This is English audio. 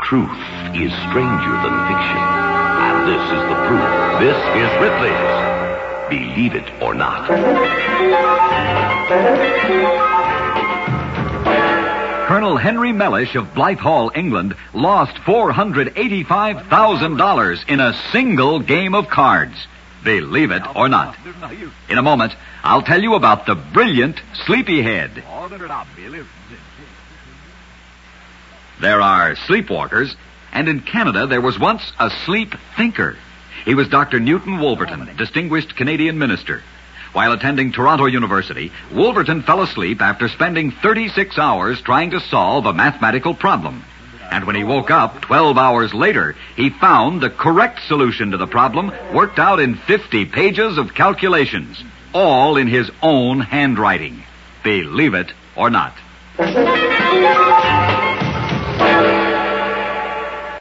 Truth is stranger than fiction. And this is the proof. This is Ripley's Believe It or Not. Colonel Henry Mellish of Blythe Hall, England, lost $485,000 in a single game of cards. Believe it or not. In a moment, I'll tell you about the brilliant Sleepyhead. There are sleepwalkers, and in Canada there was once a sleep thinker. He was Dr. Newton Wolverton, distinguished Canadian minister. While attending Toronto University, Wolverton fell asleep after spending 36 hours trying to solve a mathematical problem. And when he woke up 12 hours later, he found the correct solution to the problem, worked out in 50 pages of calculations, all in his own handwriting. Believe it or not.